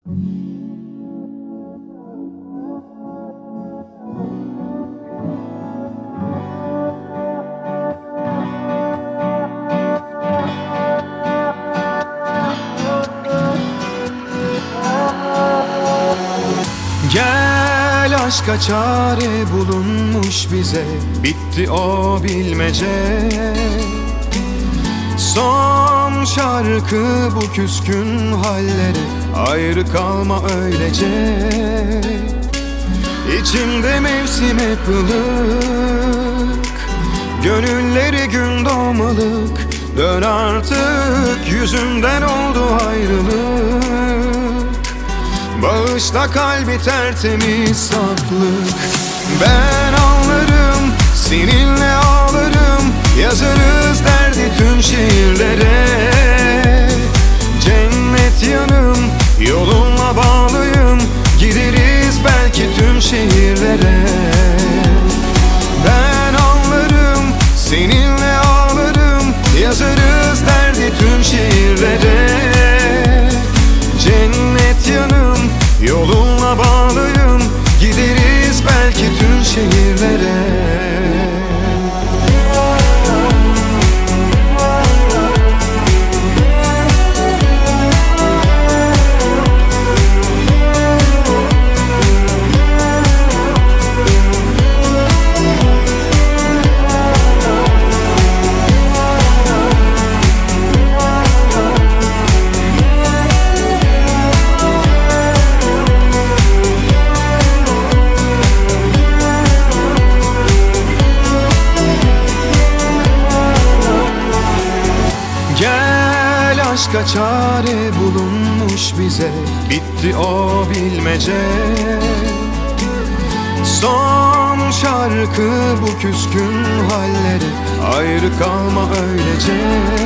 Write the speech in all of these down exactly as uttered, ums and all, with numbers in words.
Gel, aşka çare bulunmuş bize, bitti o bilmece. Son şarkı bu küskün halleri, ayrı kalma öylece. İçimde mevsim hep ılık, gönülleri gün doğmalık. Dön artık, yüzümden oldu ayrılık. Bağışla kalbi tertemiz saflık. Ben ağlarım, seninle ağlarım. Yazarız derdi tüm şiirlere. Cennet yanım, yolunla bağlıyım. Gideriz belki tüm şehirlere. Ben ağlarım, seninle ağlarım. Yazarız derdi tüm şiirlere. Cennet yanım, yolunla bağlıyım. Gideriz belki tüm şehirlere. Gel, aşka çare bulunmuş bize, bitti o bilmece. Son şarkı bu küskün halleri, ayrı kalma öylece.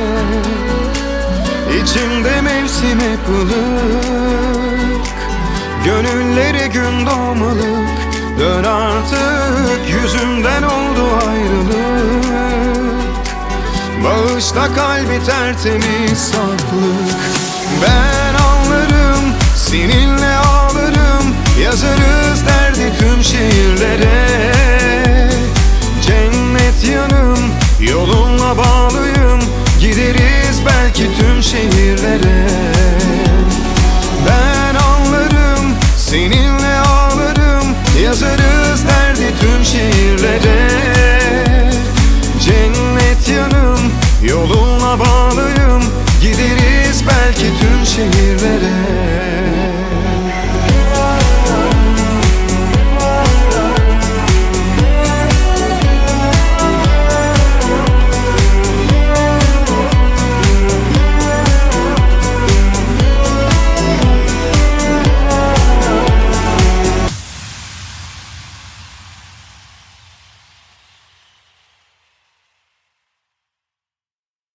İçimde mevsim hep ılık, gönülleri gün doğmalık. Dön artık, yüzümden oldu ayrılık. Bağışla kalbi tertemiz saflık. Ben ağlarım, seninle ağlarım. Yazarız derdi tüm şiirlere. Cennet yanım, yolunla bağlıyım. Gideriz belki tüm şehirlere. Ben ağlarım, seninle ağlarım. Yazarız derdi tüm şiirlere.